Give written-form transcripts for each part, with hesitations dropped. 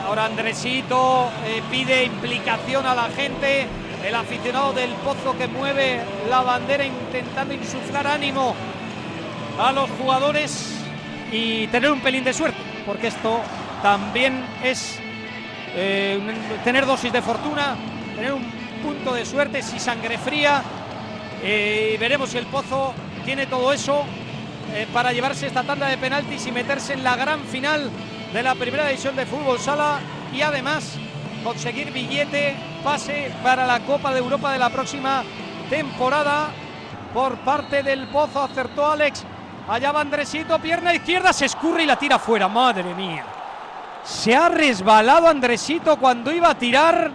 Ahora Andresito pide implicación a la gente. El aficionado del Pozo que mueve la bandera intentando insuflar ánimo a los jugadores y tener un pelín de suerte, porque esto también es tener dosis de fortuna, tener un punto de suerte, si sangre fría. Veremos si el Pozo tiene todo eso para llevarse esta tanda de penaltis y meterse en la gran final de la primera división de fútbol sala y además conseguir billete, pase para la Copa de Europa de la próxima temporada por parte del Pozo. Acertó Alex, allá va Andresito, pierna izquierda, se escurre y la tira fuera. Madre mía, se ha resbalado Andresito cuando iba a tirar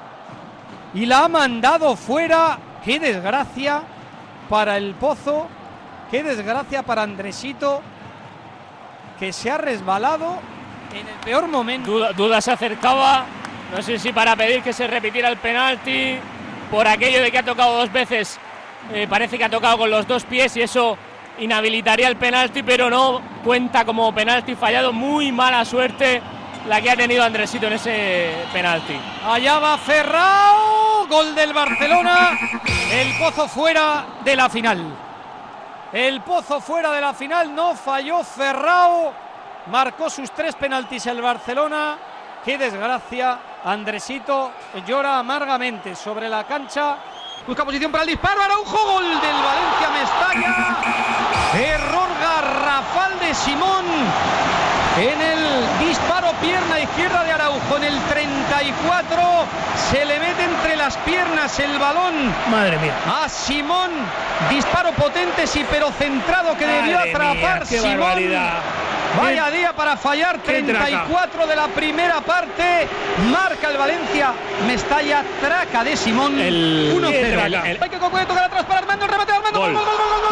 y la ha mandado fuera. Qué desgracia para el Pozo, qué desgracia para Andresito, que se ha resbalado en el peor momento. Duda se acercaba, no sé si para pedir que se repitiera el penalti, por aquello de que ha tocado dos veces, parece que ha tocado con los dos pies y eso inhabilitaría el penalti, pero no cuenta como penalti fallado. Muy mala suerte la que ha tenido Andresito en ese penalti. Allá va Ferrao, gol del Barcelona, el Pozo fuera de la final. El Pozo fuera de la final, no falló Ferrao, marcó sus 3 penaltis el Barcelona. Qué desgracia, Andresito llora amargamente sobre la cancha. Busca posición para el disparo, Araujo, gol del Valencia Mestalla. Error garrafal de Simón en el disparo, pierna izquierda de Araujo. En el 34 se le mete entre las piernas el balón. Madre mía. A Simón, disparo potente sí, pero centrado que debió atrapar qué Simón. Barbaridad. Vaya día para fallar, 34 de la primera parte. Marca el Valencia Mestalla, traca de Simón, 1-0. Hay que puede tocar atrás para Armando, el remate de Armando. Gol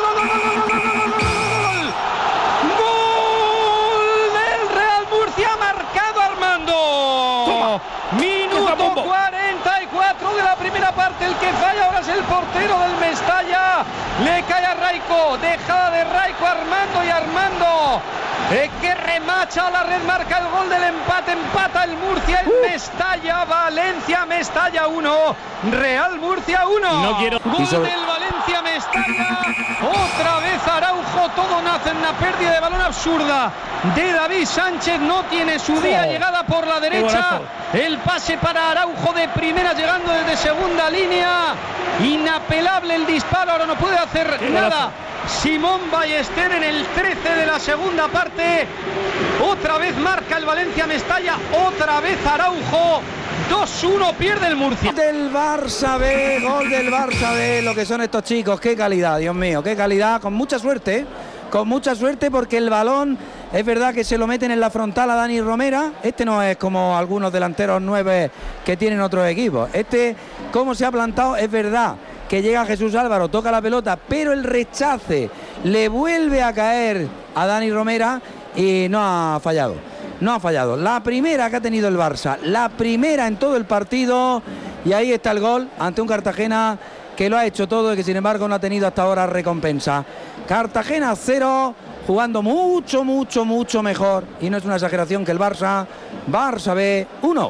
del Real Murcia, marcado Armando. Toma. Minuto 44 de la primera parte. El que falla ahora es el portero del Mestalla. Le cae a Raico, dejada de Raico, Armando, y Armando que remacha a la red, marca el gol del empate. Empata el Murcia en Mestalla. Valencia Mestalla 1, Real Murcia 1. No quiero. Gol del Valencia Mestalla. Otra vez Araujo. Todo nace en una pérdida de balón absurda de David Sánchez. No tiene su día, llegada por la derecha. El pase para Araujo de primera, llegando desde segunda línea. Inapelable el disparo. Ahora no puede hacer nada Simón Ballester en el 13 de la segunda parte. Otra vez marca el Valencia Mestalla, otra vez Araujo. 2-1 pierde el Murcia. Del Barça B, gol del Barça B. Lo que son estos chicos, qué calidad, Dios mío, qué calidad. Con mucha suerte porque el balón es verdad que se lo meten en la frontal a Dani Romera. Este no es como algunos delanteros 9 que tienen otros equipos. Este, como se ha plantado, es verdad que llega Jesús Álvaro, toca la pelota, pero el rechace le vuelve a caer a Dani Romera y no ha fallado. La primera que ha tenido el Barça, la primera en todo el partido, y ahí está el gol ante un Cartagena que lo ha hecho todo y que sin embargo no ha tenido hasta ahora recompensa. Cartagena 0, jugando mucho mejor, y no es una exageración, que el Barça B 1.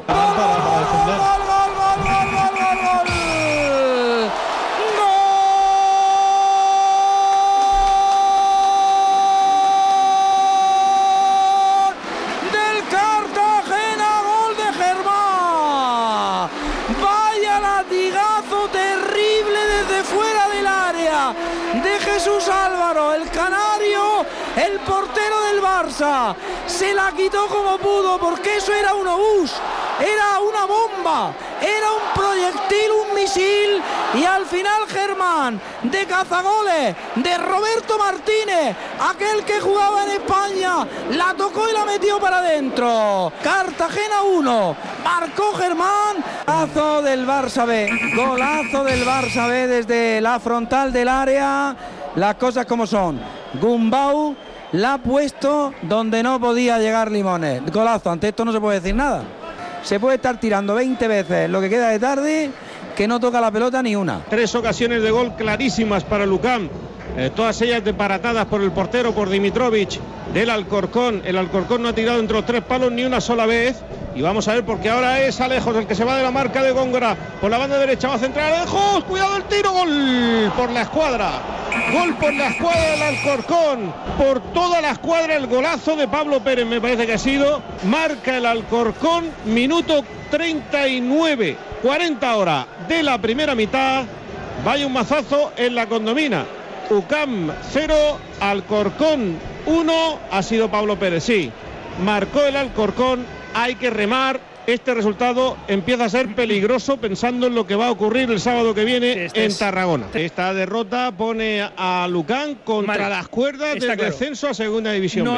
Jesús Álvaro, el canario, el portero del Barça, se la quitó como pudo, porque eso era un obús, era una bomba, era un proyectil, un misil, y al final Germán, de cazagoles, de Roberto Martínez, aquel que jugaba en España, la tocó y la metió para adentro. Cartagena 1, marcó Germán. Golazo del Barça B, golazo del Barça B desde la frontal del área. Las cosas como son. Gumbau la ha puesto donde no podía llegar Limones. Golazo, ante esto no se puede decir nada. Se puede estar tirando 20 veces lo que queda de tarde, que no toca la pelota ni una. 3 ocasiones de gol clarísimas para Lucán, todas ellas desbaratadas por el portero, por Dimitrovic. del Alcorcón. El Alcorcón no ha tirado entre los 3 palos ni una sola vez. Y vamos a ver, porque ahora es Alejos el que se va de la marca de Góngora. Por la banda derecha va a centrar Alejos. Cuidado el tiro. Gol por la escuadra. Gol por la escuadra del Alcorcón. Por toda la escuadra el golazo de Pablo Pérez, me parece que ha sido. Marca el Alcorcón, minuto 39, 40 horas de la primera mitad. Vaya un mazazo en la Condomina. UCAM 0, Alcorcón 1. Ha sido Pablo Pérez, sí. Marcó el Alcorcón. Hay que remar. Este resultado empieza a ser peligroso pensando en lo que va a ocurrir el sábado que viene en Tarragona. Esta derrota pone a Lucan contra las cuerdas del descenso a Segunda División B.